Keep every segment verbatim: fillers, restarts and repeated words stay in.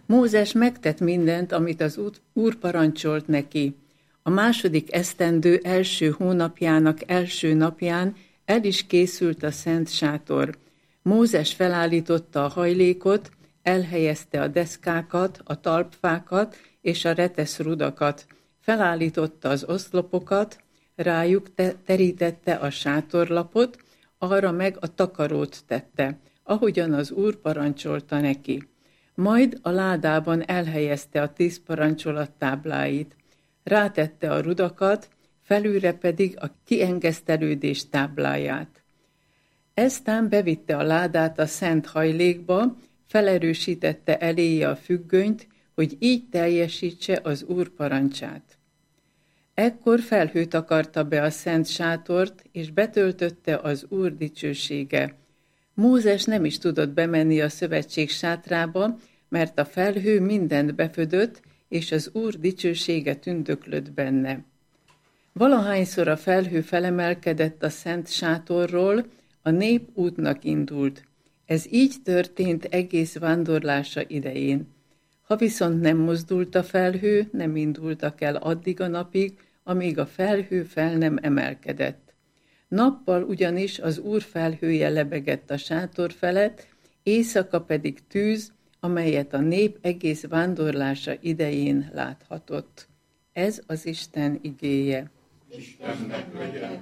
Mózes megtett mindent, amit az Úr parancsolt neki. A második esztendő első hónapjának első napján el is készült a szent sátor. Mózes felállította a hajlékot, elhelyezte a deszkákat, a talpfákat és a retesz rudakat. Felállította az oszlopokat, rájuk te- terítette a sátorlapot, arra meg a takarót tette, ahogyan az Úr parancsolta neki. Majd a ládában elhelyezte a tíz parancsolat tábláit. Rátette a rudakat, felülre pedig a kiengesztelődés tábláját. Eztán bevitte a ládát a szent hajlékba, felerősítette eléje a függönyt, hogy így teljesítse az Úr parancsát. Ekkor felhőt akarta be a szent sátort, és betöltötte az Úr dicsősége. Mózes nem is tudott bemenni a szövetség sátrába, mert a felhő mindent befödött, és az Úr dicsősége tündöklött benne. Valahányszor a felhő felemelkedett a szent sátorról, a nép útnak indult. Ez így történt egész vándorlása idején. Ha viszont nem mozdult a felhő, nem indultak el addig a napig, amíg a felhő fel nem emelkedett. Nappal ugyanis az Úr felhője lebegett a sátor felett, éjszaka pedig tűz, amelyet a nép egész vándorlása idején láthatott. Ez az Isten igéje. Istennek legyen.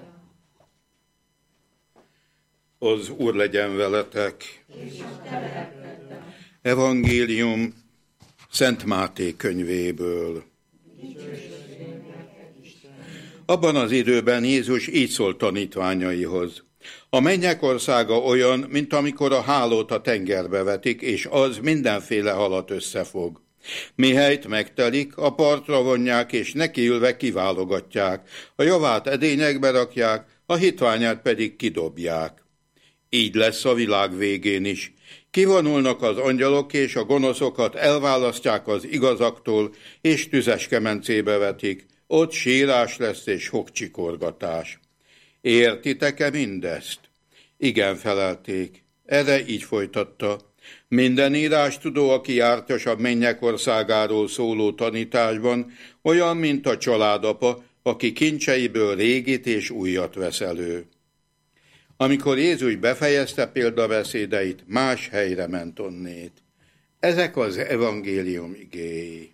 Az Úr legyen veletek. Evangélium Szent Máté könyvéből. Abban az időben Jézus így szólt tanítványaihoz. A mennyek országa olyan, mint amikor a hálót a tengerbe vetik, és az mindenféle halat összefog. Mihelyt megtelik, a partra vonják, és nekiülve kiválogatják. A javát edényekbe rakják, a hitványát pedig kidobják. Így lesz a világ végén is. Kivonulnak az angyalok, és a gonoszokat elválasztják az igazaktól, és tüzes kemencébe vetik. Ott sírás lesz és fogcsikorgatás. Értitek-e mindezt? Igen, felelték. Erre így folytatta. Minden írástudó, aki jártas a mennyek országáról szóló tanításban, olyan, mint a családapa, aki kincseiből régit és újat vesz elő. Amikor Jézus befejezte példabeszédeit, más helyre ment onnét. Ezek az evangélium igéi.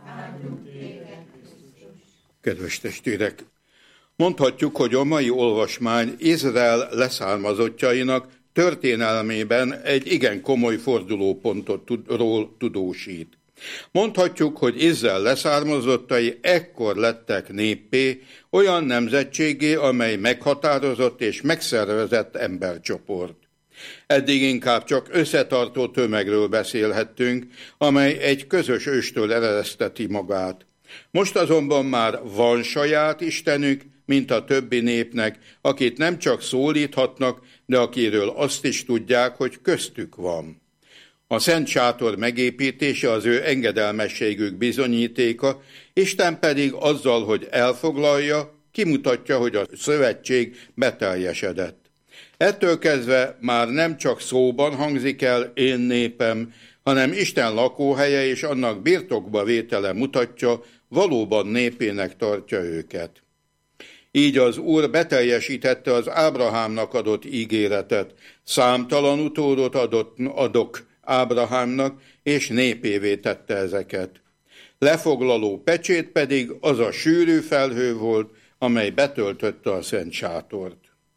Kedves testvérek, mondhatjuk, hogy a mai olvasmány Izrael leszármazottjainak történelmében egy igen komoly fordulópontról tudósít. Mondhatjuk, hogy Izrael leszármazottai ekkor lettek néppé, olyan nemzetségé, amely meghatározott és megszervezett embercsoport. Eddig inkább csak összetartó tömegről beszélhettünk, amely egy közös őstől eredezteti magát. Most azonban már van saját istenük, mint a többi népnek, akit nem csak szólíthatnak, de akiről azt is tudják, hogy köztük van. A szent sátor megépítése az ő engedelmességük bizonyítéka, Isten pedig azzal, hogy elfoglalja, kimutatja, hogy a szövetség beteljesedett. Ettől kezdve már nem csak szóban hangzik el én népem, hanem Isten lakóhelye és annak birtokba vétele mutatja, valóban népének tartja őket. Így az Úr beteljesítette az Ábrahámnak adott ígéretet, számtalan utódot adott, adok Ábrahámnak, és népévé tette ezeket. Lefoglaló pecsét pedig az a sűrű felhő volt, amely betöltötte a szent sátort.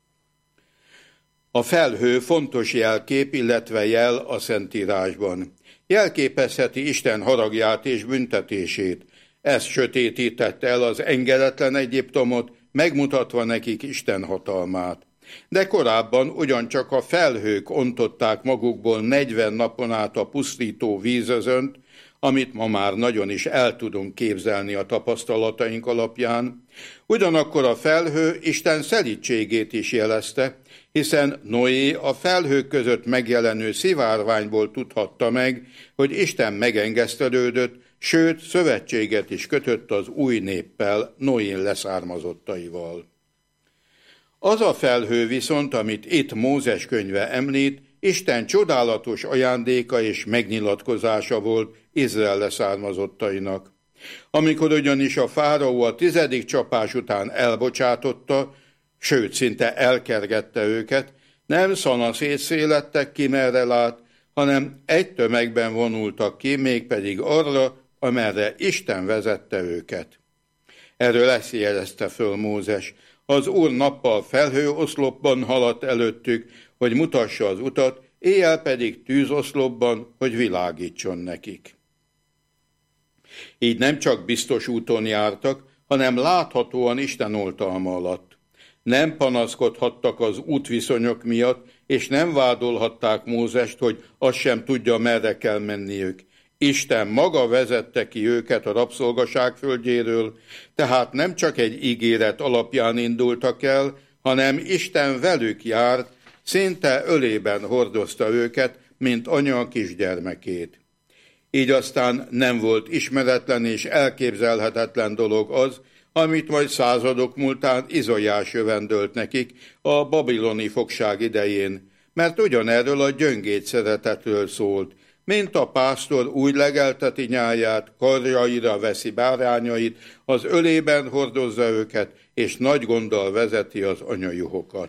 A felhő fontos jelkép, illetve jel a Szentírásban. Jelképezheti Isten haragját és büntetését. Ez sötétítette el az engedetlen Egyiptomot, megmutatva nekik Isten hatalmát. De korábban ugyancsak a felhők ontották magukból negyven napon át a pusztító vízözönt, amit ma már nagyon is el tudunk képzelni a tapasztalataink alapján. Ugyanakkor a felhő Isten szelídségét is jelezte, hiszen Noé a felhők között megjelenő szivárványból tudhatta meg, hogy Isten megengesztelődött, sőt, szövetséget is kötött az új néppel, Noé leszármazottaival. Az a felhő viszont, amit itt Mózes könyve említ, Isten csodálatos ajándéka és megnyilatkozása volt Izrael leszármazottainak. Amikor ugyanis a fáraó a tizedik csapás után elbocsátotta, sőt, szinte elkergette őket, nem szanaszétszélettek ki, merre lát, hanem egy tömegben vonultak ki, mégpedig arra, amerre Isten vezette őket. Erről ezt jelezte föl Mózes. Az Úr nappal felhőoszlopban haladt előttük, hogy mutassa az utat, éjjel pedig tűzoszlopban, hogy világítson nekik. Így nem csak biztos úton jártak, hanem láthatóan Isten oltalma alatt. Nem panaszkodhattak az útviszonyok miatt, és nem vádolhatták Mózest, hogy azt sem tudja, merre kell menniük. Isten maga vezette ki őket a rabszolgaság földjéről, tehát nem csak egy ígéret alapján indultak el, hanem Isten velük járt, szinte ölében hordozta őket, mint anya a kisgyermekét. Így aztán nem volt ismeretlen és elképzelhetetlen dolog az, amit majd századok múltán Izaiás jövendölt nekik a babiloni fogság idején, mert ugyanerről a gyöngéd szeretetről szólt, mint a pásztor úgy legelteti nyáját, karjaira veszi bárányait, az ölében hordozza őket, és nagy gonddal vezeti az anyajuhokat.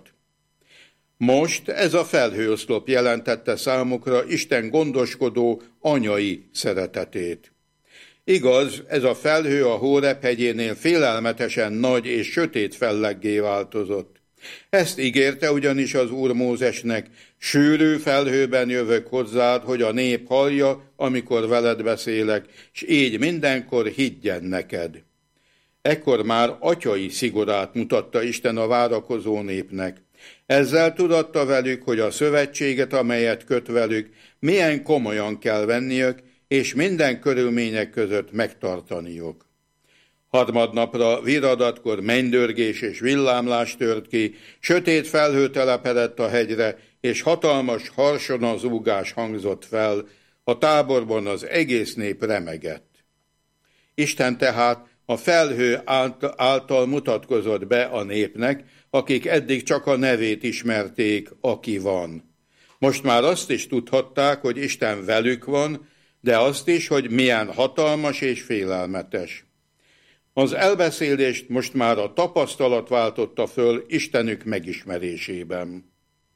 Most ez a felhőoszlop jelentette számukra Isten gondoskodó anyai szeretetét. Igaz, ez a felhő a Hóreb hegyénél félelmetesen nagy és sötét felleggé változott. Ezt ígérte ugyanis az Úr Mózesnek, sűrű felhőben jövök hozzád, hogy a nép hallja, amikor veled beszélek, s így mindenkor higgyen neked. Ekkor már atyai szigorát mutatta Isten a várakozó népnek. Ezzel tudatta velük, hogy a szövetséget, amelyet köt velük, milyen komolyan kell venniük, és minden körülmények között megtartaniuk. Harmadnapra viradatkor mennydörgés és villámlás tört ki, sötét felhő telepedett a hegyre, és hatalmas harsonazúgás hangzott fel, a táborban az egész nép remegett. Isten tehát a felhő által mutatkozott be a népnek, akik eddig csak a nevét ismerték, aki van. Most már azt is tudhatták, hogy Isten velük van, de azt is, hogy milyen hatalmas és félelmetes. Az elbeszélést most már a tapasztalat váltotta föl Istenük megismerésében.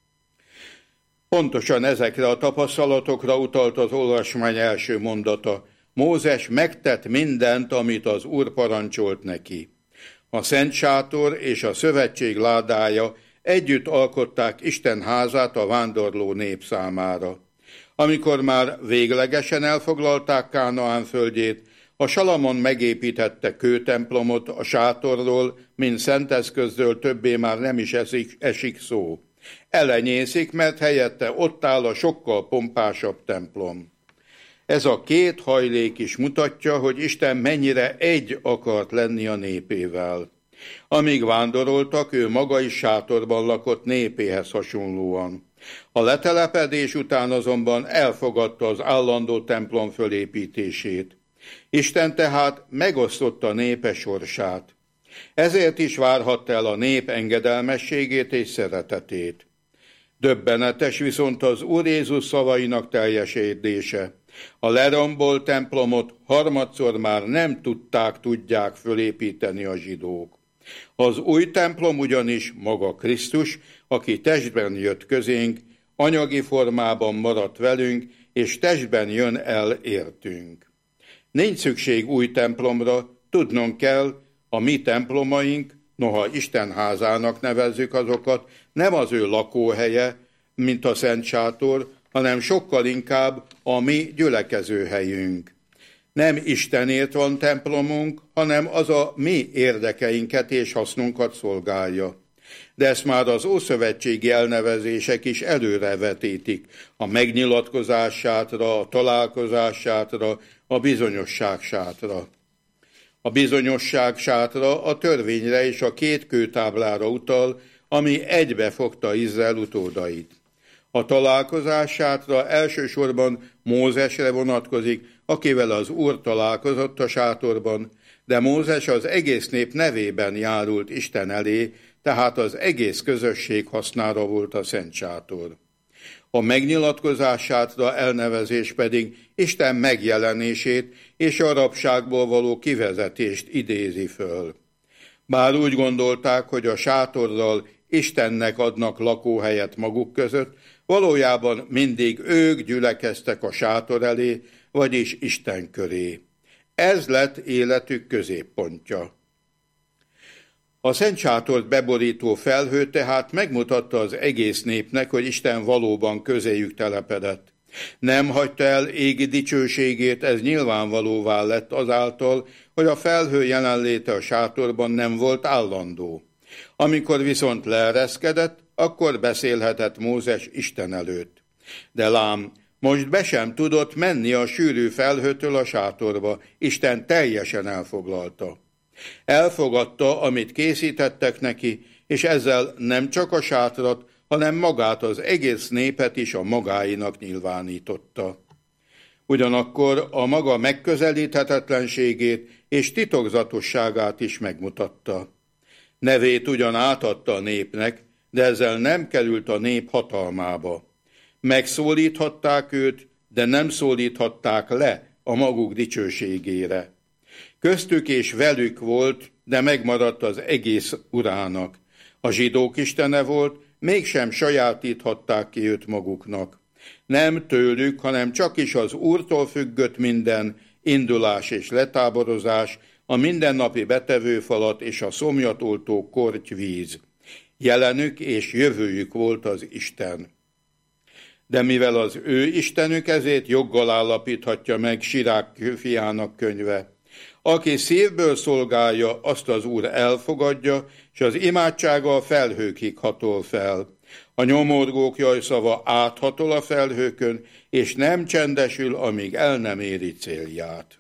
Pontosan ezekre a tapasztalatokra utalt az olvasmány első mondata. Mózes megtett mindent, amit az Úr parancsolt neki. A Szent Sátor és a Szövetség ládája együtt alkották Isten házát a vándorló nép számára. Amikor már véglegesen elfoglalták Kánaán földjét, a Salamon megépítette kőtemplomot a sátorról, mint szent eszközről többé már nem is esik, esik szó. Elenyészik, mert helyette ott áll a sokkal pompásabb templom. Ez a két hajlék is mutatja, hogy Isten mennyire egy akart lenni a népével. Amíg vándoroltak, ő maga is sátorban lakott népéhez hasonlóan. A letelepedés után azonban elfogadta az állandó templom fölépítését. Isten tehát megosztotta a népe sorsát. Ezért is várhatta el a nép engedelmességét és szeretetét. Döbbenetes viszont az Úr Jézus szavainak teljesedése. A lerombolt templomot harmadszor már nem tudták, tudják fölépíteni a zsidók. Az új templom ugyanis maga Krisztus, aki testben jött közénk, anyagi formában maradt velünk, és testben jön el értünk. Nincs szükség új templomra, tudnunk kell, a mi templomaink, noha Isten házának nevezzük azokat, nem az ő lakóhelye, mint a Szent Sátor, hanem sokkal inkább a mi gyülekezőhelyünk. Nem Istenért van templomunk, hanem az a mi érdekeinket és hasznunkat szolgálja. De ezt már az ószövetségi elnevezések is előrevetítik, a megnyilatkozás sátra, a találkozás sátra, a bizonyosság sátra. A bizonyosság sátra a törvényre és a két kőtáblára utal, ami egybefogta Izrael utódait. A találkozás sátra elsősorban Mózesre vonatkozik, akivel az Úr találkozott a sátorban, de Mózes az egész nép nevében járult Isten elé, tehát az egész közösség hasznára volt a Szent Sátor. A megnyilatkozás sátra elnevezés pedig Isten megjelenését és a rabságból való kivezetést idézi föl. Bár úgy gondolták, hogy a sátorral Istennek adnak lakóhelyet maguk között, valójában mindig ők gyülekeztek a sátor elé, vagyis Isten köré. Ez lett életük középpontja. A szent sátort beborító felhő tehát megmutatta az egész népnek, hogy Isten valóban közéjük telepedett. Nem hagyta el égi dicsőségét, ez nyilvánvalóvá lett azáltal, hogy a felhő jelenléte a sátorban nem volt állandó. Amikor viszont leereszkedett, akkor beszélhetett Mózes Isten előtt. De lám, most be sem tudott menni a sűrű felhőtől a sátorba, Isten teljesen elfoglalta. Elfogadta, amit készítettek neki, és ezzel nem csak a sátrat, hanem magát az egész népet is a magáinak nyilvánította. Ugyanakkor a maga megközelíthetetlenségét és titokzatosságát is megmutatta. Nevét ugyan átadta a népnek, de ezzel nem került a nép hatalmába. Megszólíthatták őt, de nem szólíthatták le a maguk dicsőségére. Köztük és velük volt, de megmaradt az egész urának. A zsidók istene volt, mégsem sajátíthatták ki őt maguknak. Nem tőlük, hanem csak is az Úrtól függött minden indulás és letáborozás, a mindennapi betevőfalat és a szomjatoltó kortyvíz. Jelenük és jövőjük volt az Isten. De mivel az ő Istenük, ezért joggal állapíthatja meg Sirák fiának könyve. Aki szívből szolgálja, azt az Úr elfogadja, és az imádsága a felhőkig hatol fel. A nyomorgók jajszava áthatol a felhőkön, és nem csendesül, amíg el nem éri célját.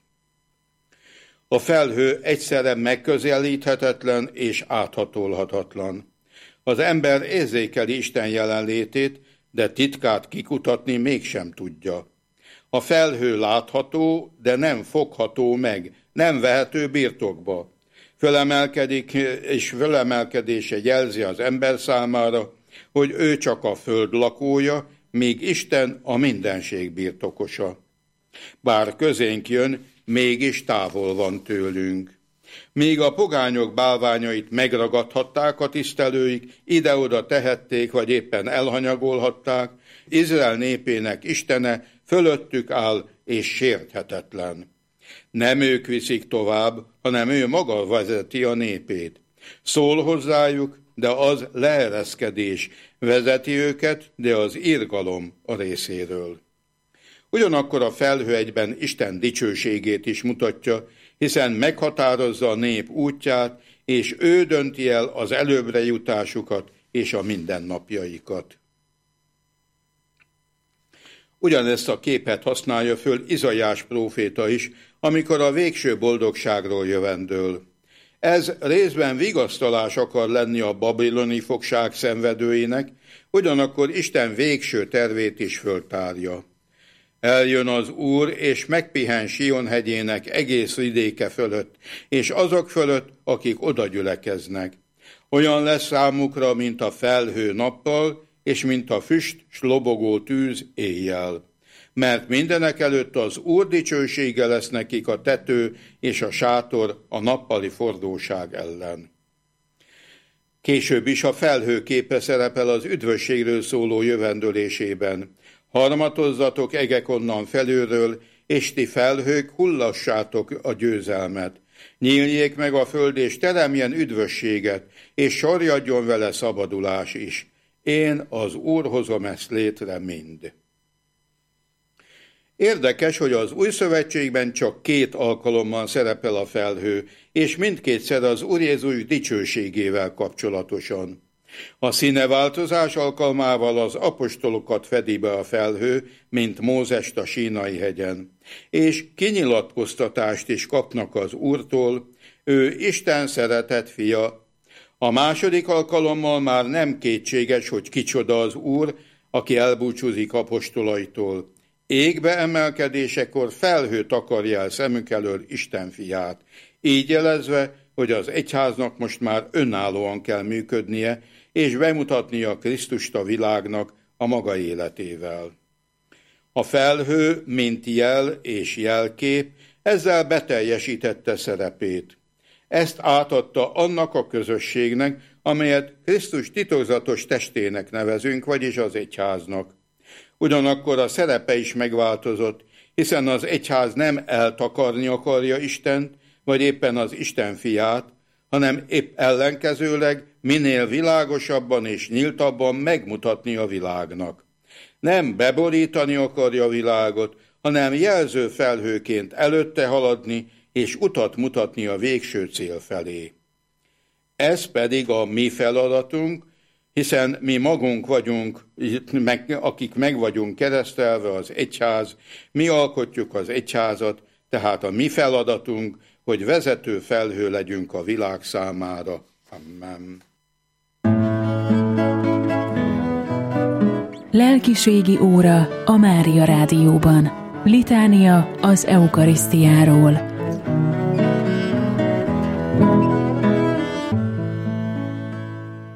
A felhő egyszerre megközelíthetetlen és áthatolhatatlan. Az ember érzékeli Isten jelenlétét, de titkát kikutatni mégsem tudja. A felhő látható, de nem fogható meg, nem vehető birtokba. Fölemelkedik, és fölemelkedése jelzi az ember számára, hogy ő csak a föld lakója, míg Isten a mindenség birtokosa. Bár közénk jön, mégis távol van tőlünk. Míg a pogányok bálványait megragadhatták a tisztelőik, ide-oda tehették, vagy éppen elhanyagolhatták, Izrael népének Istene fölöttük áll és sérthetetlen. Nem ők viszik tovább, hanem ő maga vezeti a népét. Szól hozzájuk, de az leereszkedés, vezeti őket, de az irgalom a részéről. Ugyanakkor a felhő egyben Isten dicsőségét is mutatja, hiszen meghatározza a nép útját, és ő dönti el az előbbre jutásukat és a mindennapjaikat. Ugyanezt a képet használja föl Izaiás próféta is, amikor a végső boldogságról jövendől. Ez részben vigasztalás akar lenni a babiloni fogság szenvedőinek, ugyanakkor Isten végső tervét is föltárja. Eljön az Úr, és megpihen Sion hegyének egész vidéke fölött, és azok fölött, akik oda gyülekeznek. Olyan lesz számukra, mint a felhő nappal, és mint a füst s lobogó tűz éjjel. Mert mindenek előtt az Úr dicsősége lesz nekik a tető és a sátor a nappali fordóság ellen. Később is a felhő képe szerepel az üdvösségről szóló jövendőlésében. Harmatozzatok egek onnan felülről, és ti felhők, hullassátok a győzelmet. Nyíljék meg a föld, és teremjen üdvösséget, és sorjadjon vele szabadulás is. Én az Úr hozom ezt létre mind. Érdekes, hogy az Új Szövetségben csak két alkalommal szerepel a felhő, és mindkétszer az Úr Jézus dicsőségével kapcsolatosan. A színeváltozás alkalmával az apostolokat fedi be a felhő, mint Mózest a Sínai hegyen, és kinyilatkoztatást is kapnak az Úrtól, ő Isten szeretett fia. A második alkalommal már nem kétséges, hogy kicsoda az Úr, aki elbúcsúzik apostolaitól. Égbe emelkedésekor felhő takarja el szemük elől Isten fiát, így jelezve, hogy az egyháznak most már önállóan kell működnie, és bemutatnia Krisztust a világnak, a maga életével. A felhő, mint jel és jelkép, ezzel beteljesítette szerepét. Ezt átadta annak a közösségnek, amelyet Krisztus titokzatos testének nevezünk, vagyis az egyháznak. Ugyanakkor a szerepe is megváltozott, hiszen az egyház nem eltakarni akarja Istent, vagy éppen az Isten fiát, hanem épp ellenkezőleg minél világosabban és nyíltabban megmutatni a világnak. Nem beborítani akarja a világot, hanem jelző felhőként előtte haladni, és utat mutatni a végső cél felé. Ez pedig a mi feladatunk, hiszen mi magunk vagyunk, akik meg vagyunk keresztelve az egyház, mi alkotjuk az egyházat, tehát a mi feladatunk, hogy vezető felhő legyünk a világ számára. Amen. Lelkiségi óra a Mária Rádióban. Litánia az eukarisztiáról.